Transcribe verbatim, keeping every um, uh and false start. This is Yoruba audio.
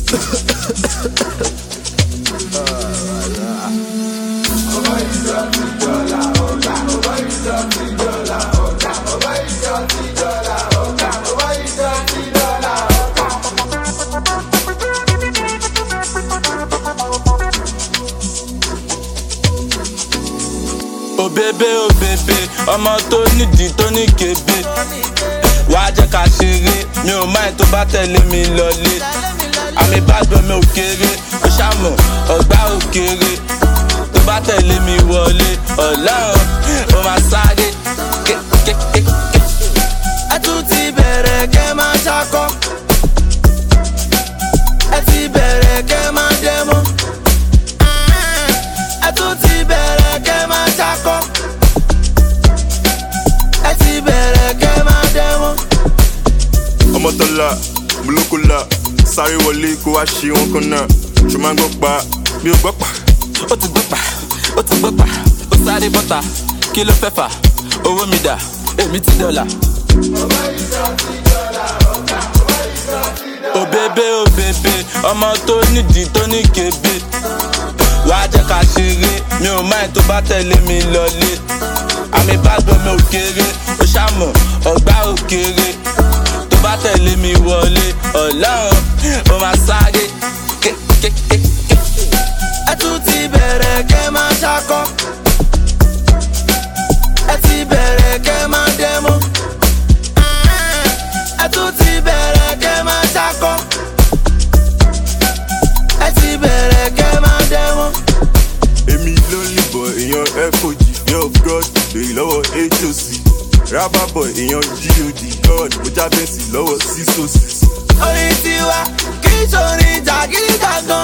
Oh bébé, oh bébé, ọmọ tó nídìí tó ní kébé. Wàá jẹ́ ká ṣeré, mi ò máa tó bá tẹ̀lé mi lọlé. Àmì bàgbọ́n mi ò kéré, ó ṣàmọ̀ ọ̀gbá ò kéré. Tó bá tẹ̀lé mi wọlé, ọlọ́run ó máa sáré. Ẹ tún ti bẹ̀rẹ̀ kẹ́ máa ṣakọ́. Ẹ ti bẹ̀rẹ̀ kẹ́ máa dẹ́mọ́. Ẹ tún ti bẹ̀rẹ̀ kẹ́ máa ṣakọ́. Ẹ ti bẹ̀rẹ̀ kẹ́ máa dẹ́mọ́. Ọmọ tọ́lá, mùlókùlà, sáré wọlé kó wá ṣe wọn kan náà. Ṣo máa ń gbọ́ pa, mi ò gbọ́ pa. Ó ti gbọ́ pa, ó ti gbọ́ pa, ó sáré bọ́ta, kí ló fẹ́ fà? Owó mi dà, èmi ti dọ́là. Oh bébé, oh bébé, ọmọ tó nídìí tó ní kébé. Wàá jẹ́ ká ṣeré, mi ò máa tó bá tẹ̀lé mi lọlé. Àmì bàgbọ́n mi ò kéré, ó ṣàmọ̀ ọ̀gbá ò kéré. Tó bá tẹ̀lé mi wọlé, ọlọ́run ó máa sáré. Ẹ tún ti bẹ̀rẹ̀ kẹ́ máa ṣakọ́. Ẹ ti bẹ̀rẹ̀ kẹ́ máa dẹ́mọ́. Ẹ tún ti bẹ̀rẹ̀ kẹ́ máa ṣakọ́. Ẹ ti bẹ̀rẹ̀ kẹ́ máa dẹ́mọ́. Èmi ló lè bọ̀ èèyàn F O G, yẹn of God, èyí lọ́wọ́ H O C. Rábà bọ̀ èèyàn G O D, God, mo jábẹ́sì lọ́wọ́ six oh six. Orin tiwa kì í ṣorin jàgídíjàgan.